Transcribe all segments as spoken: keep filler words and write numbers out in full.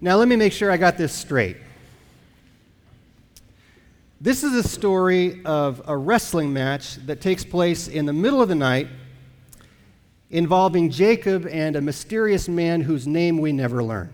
Now, let me make sure I got this straight. This is a story of a wrestling match that takes place in the middle of the night involving Jacob and a mysterious man whose name we never learn.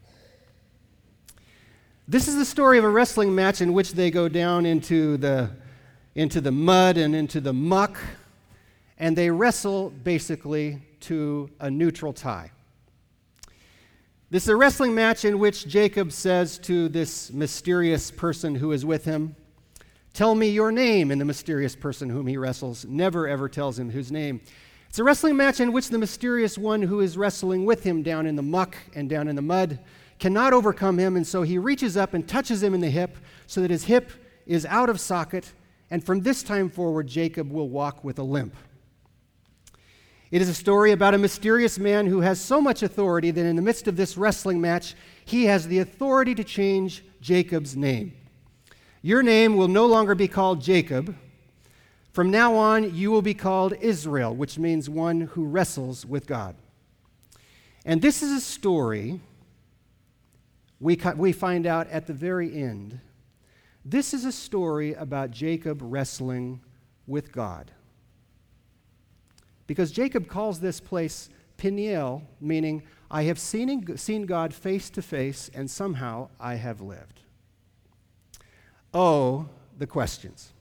This is the story of a wrestling match in which they go down into the, into the mud and into the muck, and they wrestle basically to a neutral tie. This is a wrestling match in which Jacob says to this mysterious person who is with him, "Tell me your name," and the mysterious person whom he wrestles never ever tells him his name. It's a wrestling match in which the mysterious one who is wrestling with him down in the muck and down in the mud cannot overcome him, and so he reaches up and touches him in the hip so that his hip is out of socket, and from this time forward, Jacob will walk with a limp. It is a story about a mysterious man who has so much authority that in the midst of this wrestling match, he has the authority to change Jacob's name. Your name will no longer be called Jacob. From now on, you will be called Israel, which means one who wrestles with God. And this is a story we, we find out at the very end. This is a story about Jacob wrestling with God. Because Jacob calls this place Peniel, meaning, I have seen, seen God face to face, and somehow I have lived. Oh, the questions.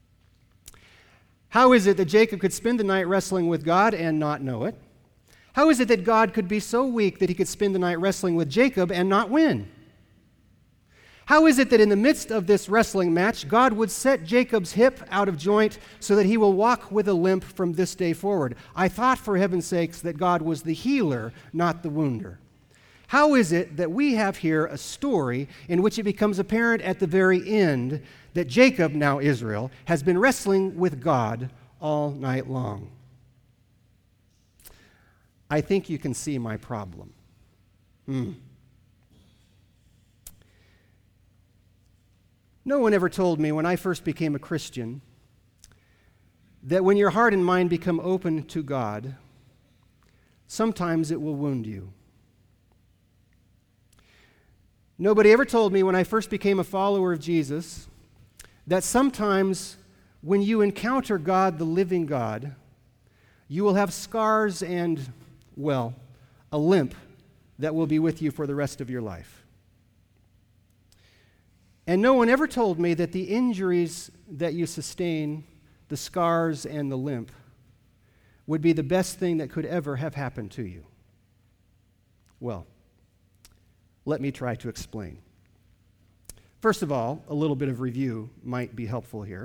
How is it that Jacob could spend the night wrestling with God and not know it? How is it that God could be so weak that he could spend the night wrestling with Jacob and not win? How is it that in the midst of this wrestling match, God would set Jacob's hip out of joint so that he will walk with a limp from this day forward? I thought, for heaven's sakes, that God was the healer, not the wounder. How is it that we have here a story in which it becomes apparent at the very end that Jacob, now Israel, has been wrestling with God all night long? I think you can see my problem. Hmm. No one ever told me when I first became a Christian that when your heart and mind become open to God, sometimes it will wound you. Nobody ever told me when I first became a follower of Jesus that sometimes when you encounter God, the living God, you will have scars and, well, a limp that will be with you for the rest of your life. And no one ever told me that the injuries that you sustain, the scars and the limp, would be the best thing that could ever have happened to you. Well, let me try to explain. First of all, a little bit of review might be helpful here.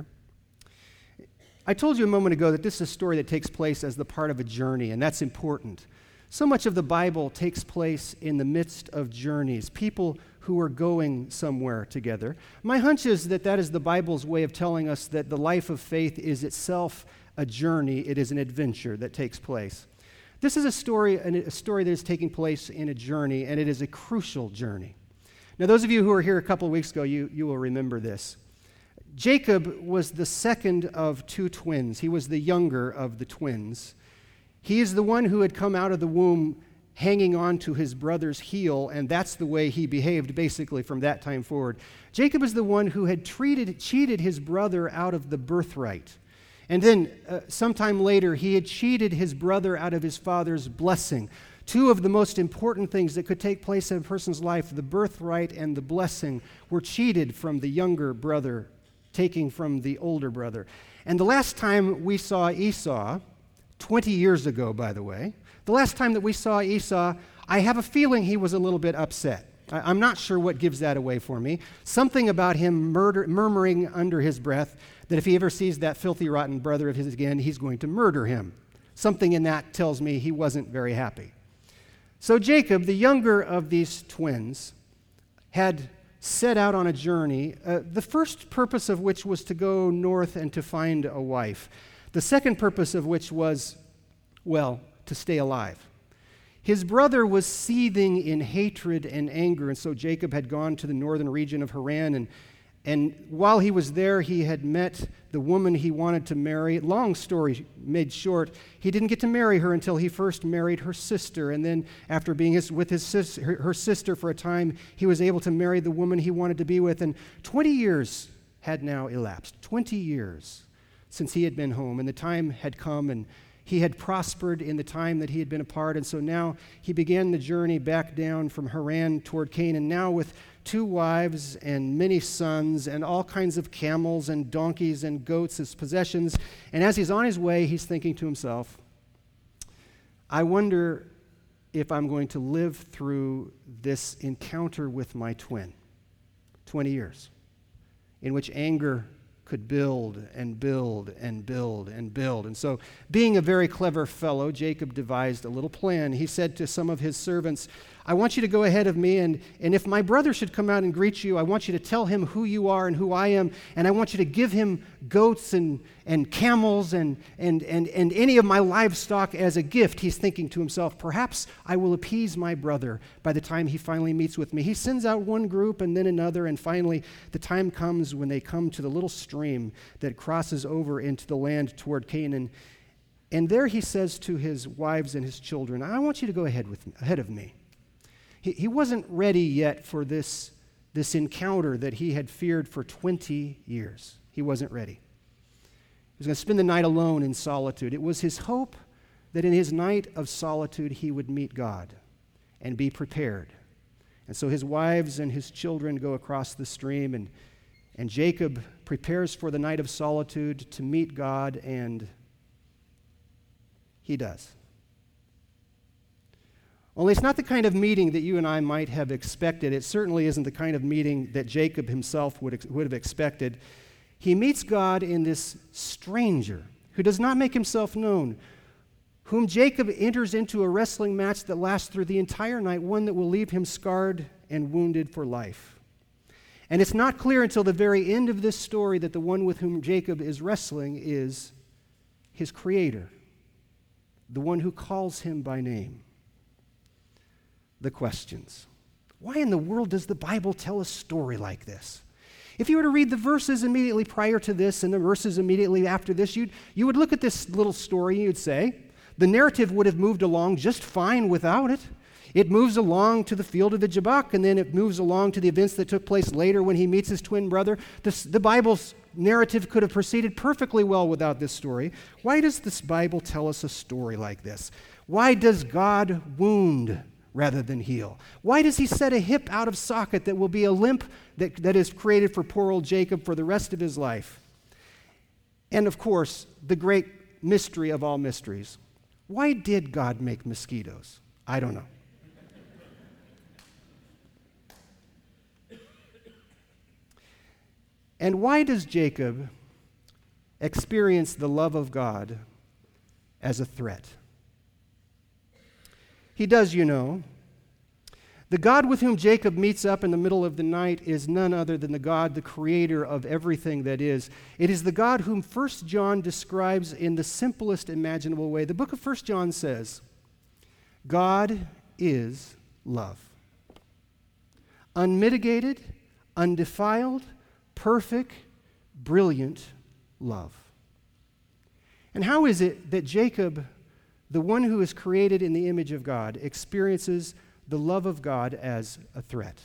I told you a moment ago that this is a story that takes place as the part of a journey, and that's important. So much of the Bible takes place in the midst of journeys, people who are going somewhere together. My hunch is that that is the Bible's way of telling us that the life of faith is itself a journey. It is an adventure that takes place. This is a story, a story that is taking place in a journey, and it is a crucial journey. Now, those of you who were here a couple of weeks ago, you, you will remember this. Jacob was the second of two twins. He was the younger of the twins. He is the one who had come out of the womb hanging on to his brother's heel, and that's the way he behaved basically from that time forward. Jacob is the one who had treated, cheated his brother out of the birthright. And then uh, sometime later, he had cheated his brother out of his father's blessing. Two of the most important things that could take place in a person's life, the birthright and the blessing, were cheated from the younger brother, taking from the older brother. And the last time we saw Esau, twenty years ago, by the way, the last time that we saw Esau, I have a feeling he was a little bit upset. I, I'm not sure what gives that away for me. Something about him murder, murmuring under his breath that if he ever sees that filthy, rotten brother of his again, he's going to murder him. Something in that tells me he wasn't very happy. So Jacob, the younger of these twins, had set out on a journey, uh, the first purpose of which was to go north and to find a wife. The second purpose of which was, well, to stay alive. His brother was seething in hatred and anger, and so Jacob had gone to the northern region of Haran, and, and while he was there, he had met the woman he wanted to marry. Long story made short, he didn't get to marry her until he first married her sister. And then after being his, with his sis, her, her sister for a time, he was able to marry the woman he wanted to be with. And twenty years had now elapsed. twenty years since he had been home. And the time had come, and he had prospered in the time that he had been apart. And so now he began the journey back down from Haran toward Canaan, now with two wives and many sons and all kinds of camels and donkeys and goats as possessions. And as he's on his way, he's thinking to himself, I wonder if I'm going to live through this encounter with my twin. twenty years, in which anger could build and build and build and build. And so, being a very clever fellow, Jacob devised a little plan. He said to some of his servants, I want you to go ahead of me, and, and if my brother should come out and greet you, I want you to tell him who you are and who I am, and I want you to give him goats and, and camels and, and, and, and any of my livestock as a gift. He's thinking to himself, perhaps I will appease my brother by the time he finally meets with me. He sends out one group and then another, and finally the time comes when they come to the little stream that crosses over into the land toward Canaan. And there he says to his wives and his children, I want you to go ahead with me, ahead of me. He, he wasn't ready yet for this, this encounter that he had feared for twenty years. He wasn't ready. He was going to spend the night alone in solitude. It was his hope that in his night of solitude he would meet God and be prepared. And so his wives and his children go across the stream, and, and Jacob prepares for the night of solitude to meet God, and he does. Only it's not the kind of meeting that you and I might have expected. It certainly isn't the kind of meeting that Jacob himself would, would have expected. He meets God in this stranger who does not make himself known, whom Jacob enters into a wrestling match that lasts through the entire night, one that will leave him scarred and wounded for life. And it's not clear until the very end of this story that the one with whom Jacob is wrestling is his creator, the one who calls him by name. The questions. Why in the world does the Bible tell a story like this? If you were to read the verses immediately prior to this and the verses immediately after this, you'd, you would look at this little story and you'd say, the narrative would have moved along just fine without it. It moves along to the field of the Jabbok, and then it moves along to the events that took place later when he meets his twin brother. This, the Bible's narrative could have proceeded perfectly well without this story. Why does this Bible tell us a story like this? Why does God wound rather than heal? Why does he set a hip out of socket that will be a limp that, that is created for poor old Jacob for the rest of his life? And of course, the great mystery of all mysteries. Why did God make mosquitoes? I don't know. And why does Jacob experience the love of God as a threat? He does, you know. The God with whom Jacob meets up in the middle of the night is none other than the God, the creator of everything that is. It is the God whom First John describes in the simplest imaginable way. The book of First John says, God is love. Unmitigated, undefiled, perfect, brilliant love. And how is it that Jacob, the one who is created in the image of God, experiences the love of God as a threat?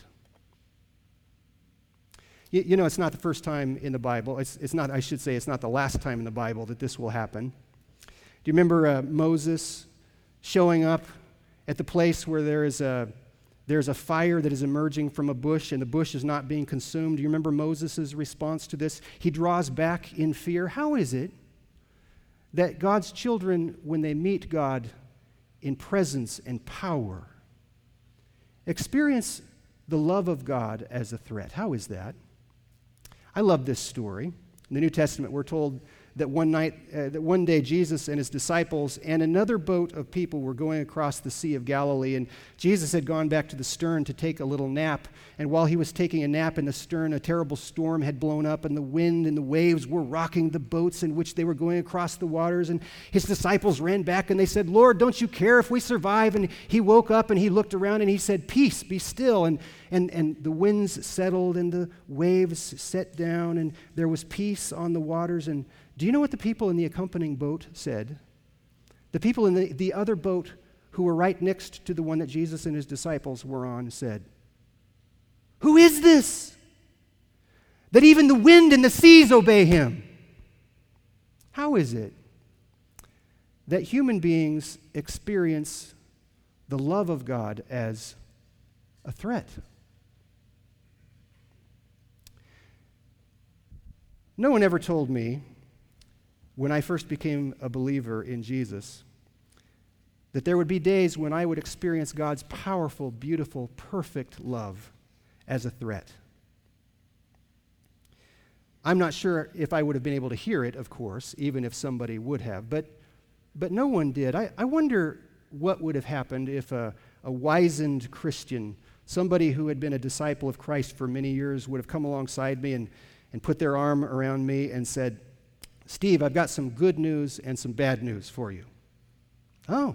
You, you know, it's not the first time in the Bible. It's, it's not, I should say, it's not the last time in the Bible that this will happen. Do you remember uh, Moses showing up at the place where there is a, there's a fire that is emerging from a bush and the bush is not being consumed? Do you remember Moses' response to this? He draws back in fear. How is it that God's children, when they meet God in presence and power, experience the love of God as a threat? How is that? I love this story. In the New Testament, we're told that one night, uh, that one day Jesus and his disciples and another boat of people were going across the Sea of Galilee, and Jesus had gone back to the stern to take a little nap, and while he was taking a nap in the stern, a terrible storm had blown up, and the wind and the waves were rocking the boats in which they were going across the waters, and his disciples ran back and they said, "Lord, don't you care if we survive?" And he woke up and he looked around and he said, "Peace, be still." And, and, and the winds settled and the waves set down and there was peace on the waters. And do you know what the people in the accompanying boat said? The people in the, the other boat who were right next to the one that Jesus and his disciples were on said, "Who is this, that even the wind and the seas obey him?" How is it that human beings experience the love of God as a threat? No one ever told me when I first became a believer in Jesus that there would be days when I would experience God's powerful, beautiful, perfect love as a threat. I'm not sure if I would have been able to hear it, of course, even if somebody would have, but but no one did. I, I wonder what would have happened if a, a wizened Christian, somebody who had been a disciple of Christ for many years, would have come alongside me and, and put their arm around me and said, "Steve, I've got some good news and some bad news for you." Oh.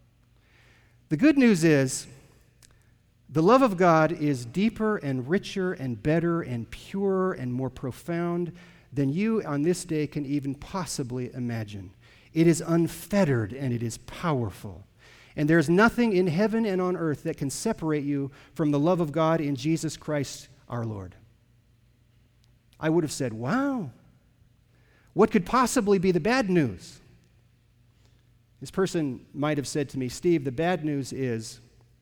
The good news is the love of God is deeper and richer and better and purer and more profound than you on this day can even possibly imagine. It is unfettered and it is powerful. And there's nothing in heaven and on earth that can separate you from the love of God in Jesus Christ our Lord. I would have said, "Wow, what could possibly be the bad news?" This person might have said to me, "Steve, the bad news is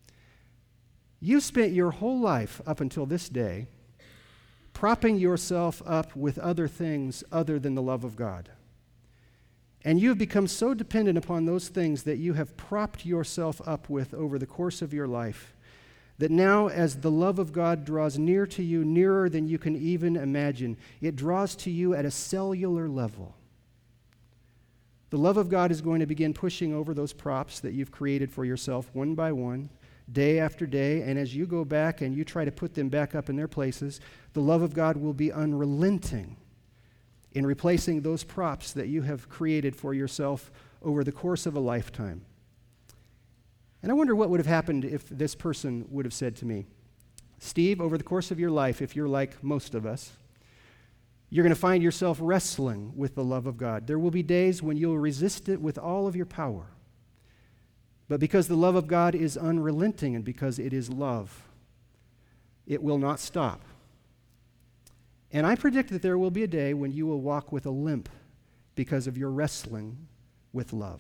you spent your whole life up until this day propping yourself up with other things other than the love of God. And you have become so dependent upon those things that you have propped yourself up with over the course of your life that now as the love of God draws near to you, nearer than you can even imagine, it draws to you at a cellular level. The love of God is going to begin pushing over those props that you've created for yourself one by one, day after day, and as you go back and you try to put them back up in their places, the love of God will be unrelenting in replacing those props that you have created for yourself over the course of a lifetime. And I wonder what would have happened if this person would have said to me, "Steve, over the course of your life, if you're like most of us, you're going to find yourself wrestling with the love of God. There will be days when you'll resist it with all of your power. But because the love of God is unrelenting and because it is love, it will not stop. And I predict that there will be a day when you will walk with a limp because of your wrestling with love."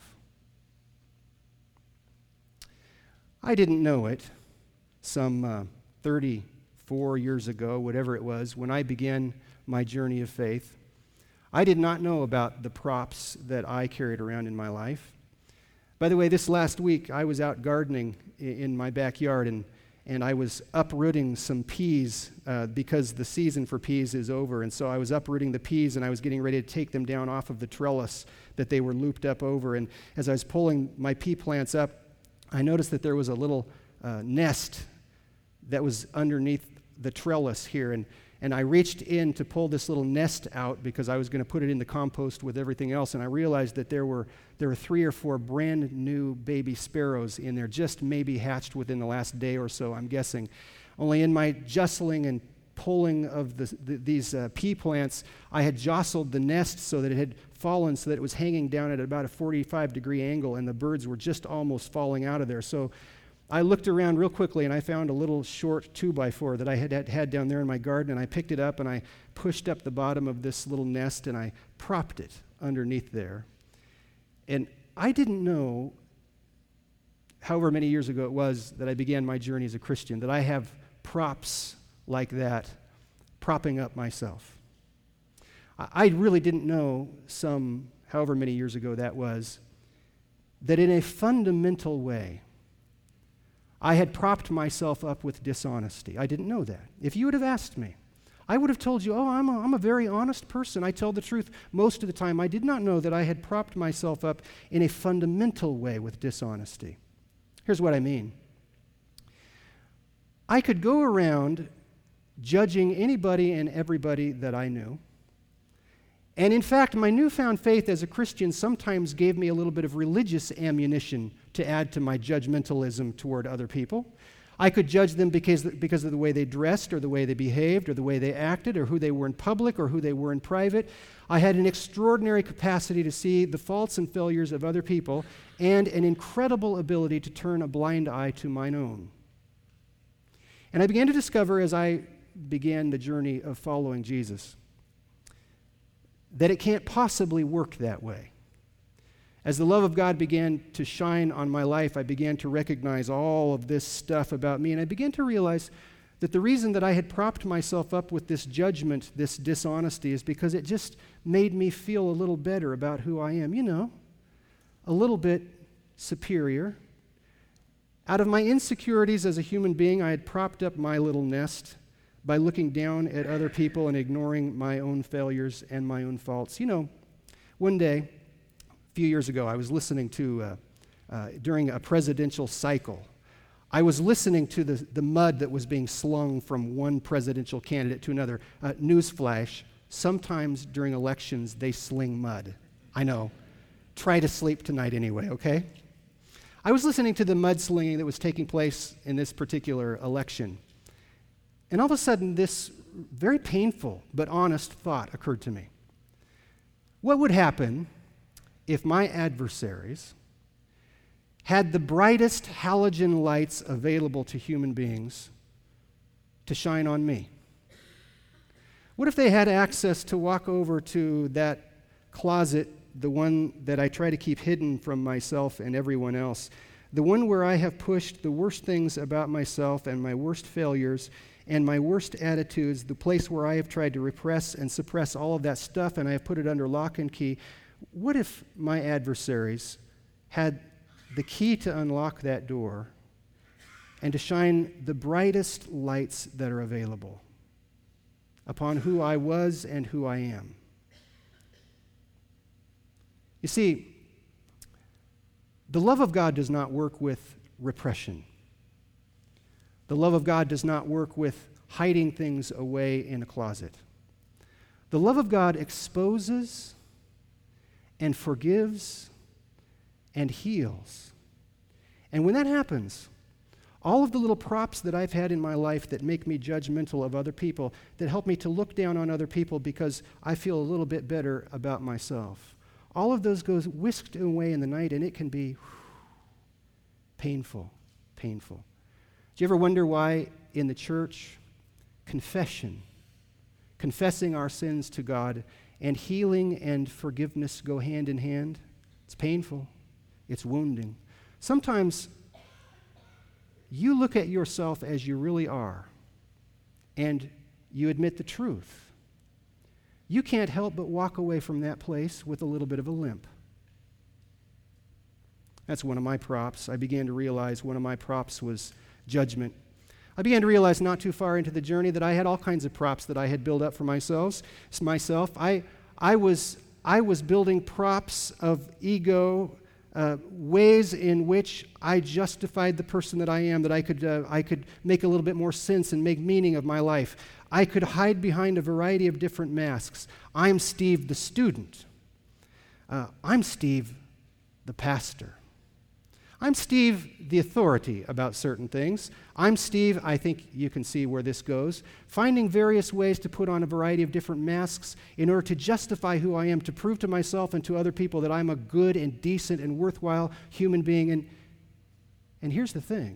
I didn't know it some uh, thirty-four years ago, whatever it was, when I began my journey of faith. I did not know about the props that I carried around in my life. By the way, this last week, I was out gardening in my backyard, and, and I was uprooting some peas uh, because the season for peas is over. And so I was uprooting the peas, and I was getting ready to take them down off of the trellis that they were looped up over. And as I was pulling my pea plants up, I noticed that there was a little uh, nest that was underneath the trellis here. And And I reached in to pull this little nest out because I was going to put it in the compost with everything else, and I realized that there were there were three or four brand new baby sparrows in there, just maybe hatched within the last day or so, I'm guessing. Only in my jostling and pulling of the, the, these uh, pea plants, I had jostled the nest so that it had fallen so that it was hanging down at about a forty-five degree angle, and the birds were just almost falling out of there. So I looked around real quickly, and I found a little short two by four that I had, had had down there in my garden, and I picked it up, and I pushed up the bottom of this little nest, and I propped it underneath there. And I didn't know, however many years ago it was that I began my journey as a Christian, that I have props like that propping up myself. I, I really didn't know some, however many years ago that was, that in a fundamental way, I had propped myself up with dishonesty. I didn't know that. If you would have asked me, I would have told you, oh, I'm a, I'm a very honest person. I tell the truth most of the time. I did not know that I had propped myself up in a fundamental way with dishonesty. Here's what I mean. I could go around judging anybody and everybody that I knew. And in fact, my newfound faith as a Christian sometimes gave me a little bit of religious ammunition to add to my judgmentalism toward other people. I could judge them because, because of the way they dressed or the way they behaved or the way they acted or who they were in public or who they were in private. I had an extraordinary capacity to see the faults and failures of other people and an incredible ability to turn a blind eye to mine own. And I began to discover as I began the journey of following Jesus that it can't possibly work that way. As the love of God began to shine on my life, I began to recognize all of this stuff about me, and I began to realize that the reason that I had propped myself up with this judgment, this dishonesty, is because it just made me feel a little better about who I am. You know, a little bit superior. Out of my insecurities as a human being, I had propped up my little nest by looking down at other people and ignoring my own failures and my own faults. You know, one day, a few years ago, I was listening to, uh, uh, during a presidential cycle, I was listening to the, the mud that was being slung from one presidential candidate to another. Uh, newsflash, sometimes during elections, they sling mud. I know. Try to sleep tonight anyway, okay? I was listening to the mudslinging that was taking place in this particular election. And all of a sudden, this very painful but honest thought occurred to me. What would happen if my adversaries had the brightest halogen lights available to human beings to shine on me? What if they had access to walk over to that closet, the one that I try to keep hidden from myself and everyone else, the one where I have pushed the worst things about myself and my worst failures and my worst attitudes, the place where I have tried to repress and suppress all of that stuff and I have put it under lock and key? What if my adversaries had the key to unlock that door and to shine the brightest lights that are available upon who I was and who I am? You see, the love of God does not work with repression. The love of God does not work with hiding things away in a closet. The love of God exposes and forgives and heals. And when that happens, all of the little props that I've had in my life that make me judgmental of other people, that help me to look down on other people because I feel a little bit better about myself, all of those goes whisked away in the night, and it can be whew, painful, painful. Do you ever wonder why in the church, confession, confessing our sins to God, and healing and forgiveness go hand in hand? It's painful. It's wounding. Sometimes you look at yourself as you really are, and you admit the truth. You can't help but walk away from that place with a little bit of a limp. That's one of my props. I began to realize one of my props was judgment. I began to realize not too far into the journey that I had all kinds of props that I had built up for myself. Myself, I, I was, I was building props of ego, uh, ways in which I justified the person that I am, that I could, uh, I could make a little bit more sense and make meaning of my life. I could hide behind a variety of different masks. I'm Steve the student. Uh, I'm Steve the pastor. I'm Steve the authority about certain things. I'm Steve, I think you can see where this goes, finding various ways to put on a variety of different masks in order to justify who I am, to prove to myself and to other people that I'm a good and decent and worthwhile human being. And, and here's the thing.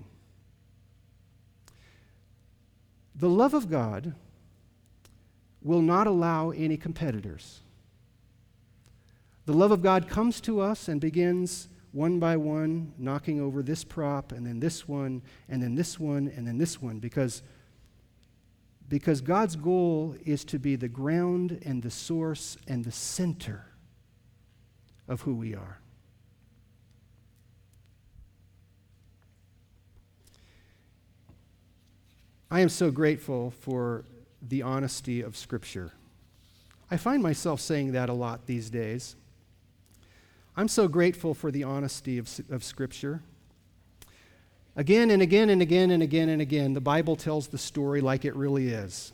The love of God will not allow any competitors. The love of God comes to us and begins one by one, knocking over this prop, and then this one, and then this one, and then this one, because, because God's goal is to be the ground and the source and the center of who we are. I am so grateful for the honesty of Scripture. I find myself saying that a lot these days. I'm so grateful for the honesty of, of Scripture. Again and again and again and again and again, the Bible tells the story like it really is.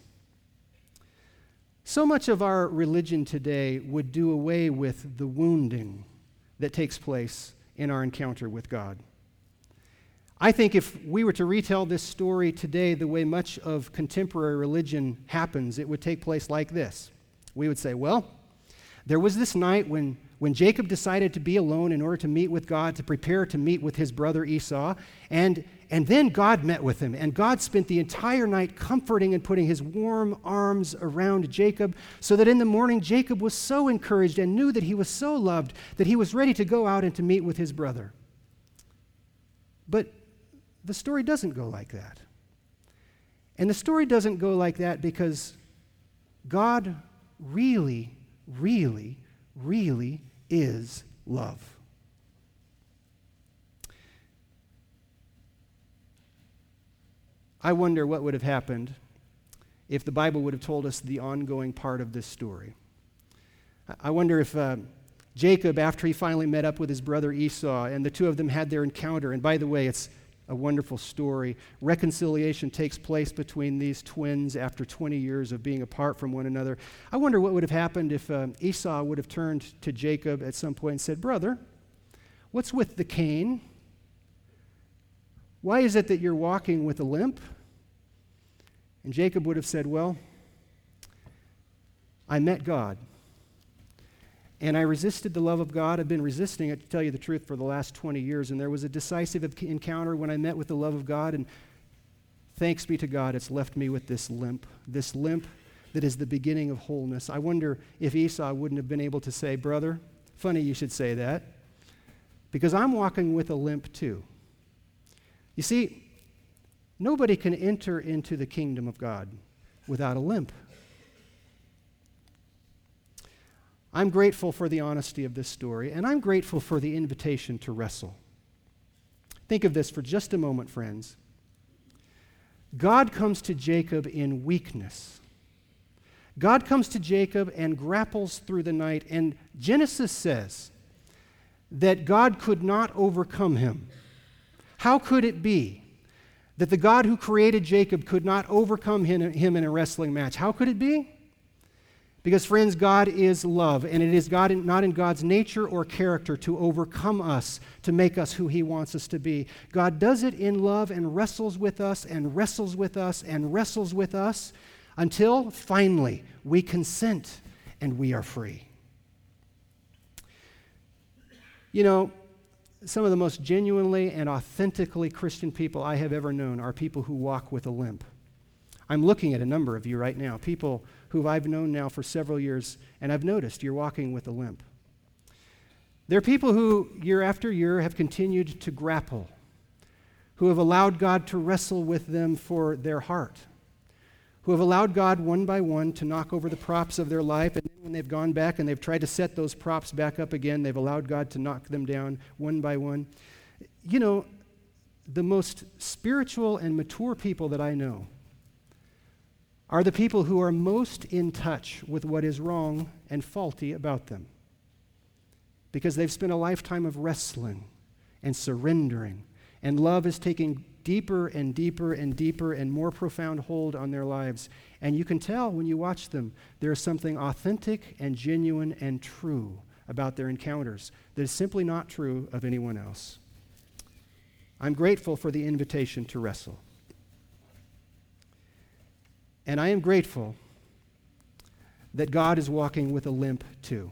So much of our religion today would do away with the wounding that takes place in our encounter with God. I think if we were to retell this story today the way much of contemporary religion happens, it would take place like this. We would say, well, there was this night when, when Jacob decided to be alone in order to meet with God, to prepare to meet with his brother Esau, and, and then God met with him, and God spent the entire night comforting and putting his warm arms around Jacob, so that in the morning Jacob was so encouraged and knew that he was so loved that he was ready to go out and to meet with his brother. But the story doesn't go like that. And the story doesn't go like that because God really, really, really is love. I wonder what would have happened if the Bible would have told us the ongoing part of this story. I wonder if uh, Jacob, after he finally met up with his brother Esau, and the two of them had their encounter, and by the way, it's a wonderful story. Reconciliation takes place between these twins after twenty years of being apart from one another. I wonder what would have happened if uh, Esau would have turned to Jacob at some point and said, "Brother, what's with the cane? Why is it that you're walking with a limp?" And Jacob would have said, "Well, I met God. And I resisted the love of God. I've been resisting it, to tell you the truth, for the last twenty years. And there was a decisive encounter when I met with the love of God. And thanks be to God, it's left me with this limp, this limp that is the beginning of wholeness." I wonder if Esau wouldn't have been able to say, "Brother, funny you should say that, because I'm walking with a limp too." You see, nobody can enter into the kingdom of God without a limp. I'm grateful for the honesty of this story, and I'm grateful for the invitation to wrestle. Think of this for just a moment, friends. God comes to Jacob in weakness. God comes to Jacob and grapples through the night, and Genesis says that God could not overcome him. How could it be that the God who created Jacob could not overcome him in a wrestling match? How could it be? Because, friends, God is love, and it is God in, not in God's nature or character to overcome us, to make us who he wants us to be. God does it in love and wrestles with us and wrestles with us and wrestles with us until, finally, we consent and we are free. You know, some of the most genuinely and authentically Christian people I have ever known are people who walk with a limp. I'm looking at a number of you right now, people who I've known now for several years, and I've noticed you're walking with a limp. There are people who, year after year, have continued to grapple, who have allowed God to wrestle with them for their heart, who have allowed God one by one to knock over the props of their life, and then when they've gone back and they've tried to set those props back up again, they've allowed God to knock them down one by one. You know, the most spiritual and mature people that I know are the people who are most in touch with what is wrong and faulty about them, because they've spent a lifetime of wrestling and surrendering, and love is taking deeper and deeper and deeper and more profound hold on their lives. And you can tell when you watch them, there is something authentic and genuine and true about their encounters that is simply not true of anyone else. I'm grateful for the invitation to wrestle. And I am grateful that God is walking with a limp too.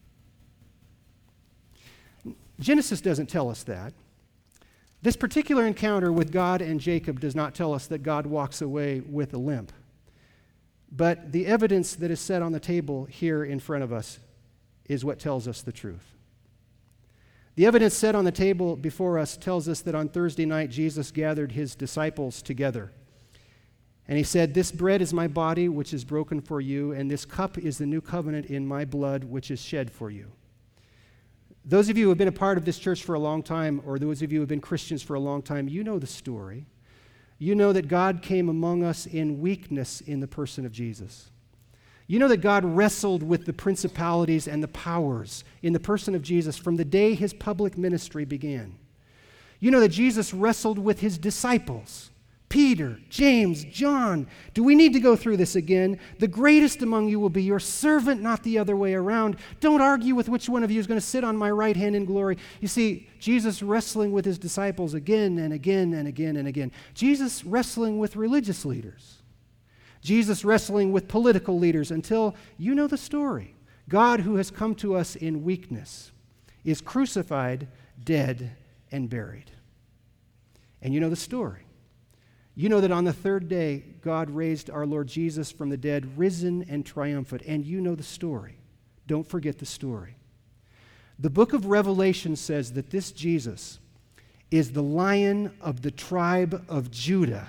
Genesis doesn't tell us that. This particular encounter with God and Jacob does not tell us that God walks away with a limp. But the evidence that is set on the table here in front of us is what tells us the truth. The evidence set on the table before us tells us that on Thursday night, Jesus gathered his disciples together. And he said, "This bread is my body, which is broken for you, and this cup is the new covenant in my blood, which is shed for you." Those of you who have been a part of this church for a long time, or those of you who have been Christians for a long time, you know the story. You know that God came among us in weakness in the person of Jesus. You know that God wrestled with the principalities and the powers in the person of Jesus from the day his public ministry began. You know that Jesus wrestled with his disciples, Peter, James, John. Do we need to go through this again? The greatest among you will be your servant, not the other way around. Don't argue with which one of you is going to sit on my right hand in glory. You see, Jesus wrestling with his disciples again and again and again and again. Jesus wrestling with religious leaders. Jesus wrestling with political leaders until you know the story. God, who has come to us in weakness, is crucified, dead, and buried. And you know the story. You know that on the third day, God raised our Lord Jesus from the dead, risen and triumphant. And you know the story. Don't forget the story. The book of Revelation says that this Jesus is the Lion of the tribe of Judah,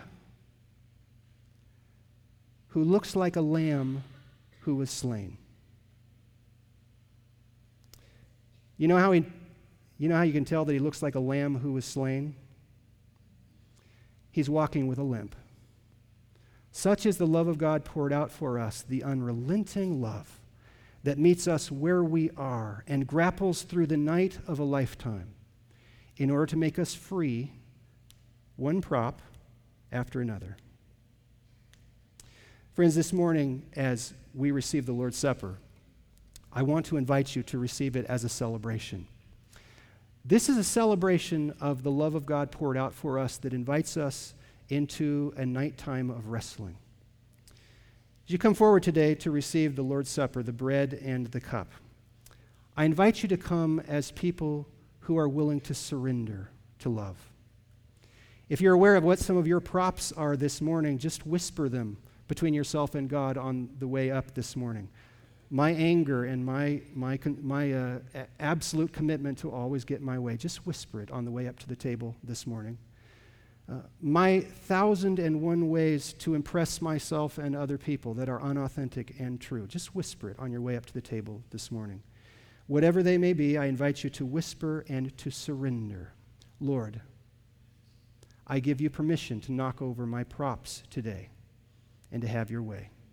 who looks like a lamb who was slain. You know how he, you know how you can tell that he looks like a lamb who was slain? He's walking with a limp. Such is the love of God poured out for us, the unrelenting love that meets us where we are and grapples through the night of a lifetime in order to make us free, one prop after another. Friends, this morning, as we receive the Lord's Supper, I want to invite you to receive it as a celebration. This is a celebration of the love of God poured out for us that invites us into a nighttime of wrestling. As you come forward today to receive the Lord's Supper, the bread and the cup, I invite you to come as people who are willing to surrender to love. If you're aware of what some of your props are this morning, just whisper them between yourself and God on the way up this morning. My anger and my my my uh, absolute commitment to always get my way, just whisper it on the way up to the table this morning. Uh, my thousand and one ways to impress myself and other people that are unauthentic and true, just whisper it on your way up to the table this morning. Whatever they may be, I invite you to whisper and to surrender. Lord, I give you permission to knock over my props today and to have your way.